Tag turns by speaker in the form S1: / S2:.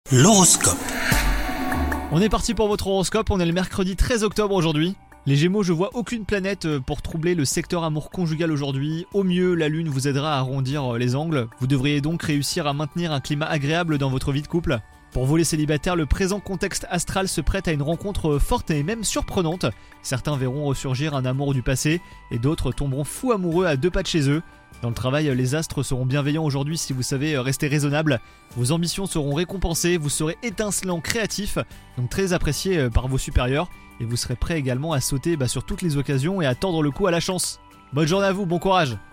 S1: L'horoscope.
S2: On est parti pour votre horoscope, on est le mercredi 13 octobre aujourd'hui. Les Gémeaux, je vois aucune planète pour troubler le secteur amour conjugal aujourd'hui. Au mieux, la lune vous aidera à arrondir les angles. Vous devriez donc réussir à maintenir un climat agréable dans votre vie de couple. Pour vous les célibataires, le présent contexte astral se prête à une rencontre forte et même surprenante. Certains verront ressurgir un amour du passé et d'autres tomberont fous amoureux à deux pas de chez eux. Dans le travail, les astres seront bienveillants aujourd'hui si vous savez rester raisonnable. Vos ambitions seront récompensées, vous serez étincelant, créatif, donc très apprécié par vos supérieurs. Et vous serez prêt également à sauter sur toutes les occasions et à tordre le cou à la chance. Bonne journée à vous, bon courage!